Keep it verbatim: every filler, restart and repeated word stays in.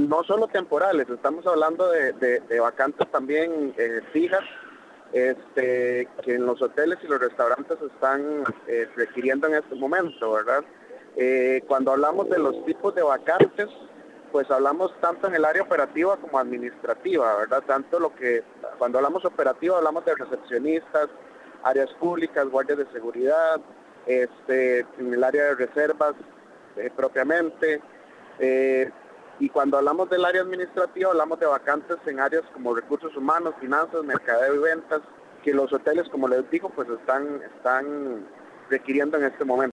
no solo temporales, estamos hablando de, de, de vacantes también eh, fijas, este, que en los hoteles y los restaurantes están eh, requiriendo en este momento, ¿verdad? Eh, cuando hablamos de los tipos de vacantes, pues hablamos tanto en el área operativa como administrativa, ¿verdad? Tanto lo que, cuando hablamos operativa, hablamos de recepcionistas, áreas públicas, guardias de seguridad, este, en el área de reservas eh, propiamente, eh, y cuando hablamos del área administrativa, hablamos de vacantes en áreas como recursos humanos, finanzas, mercadeo y ventas, que los hoteles, como les digo, pues están, están requiriendo en este momento.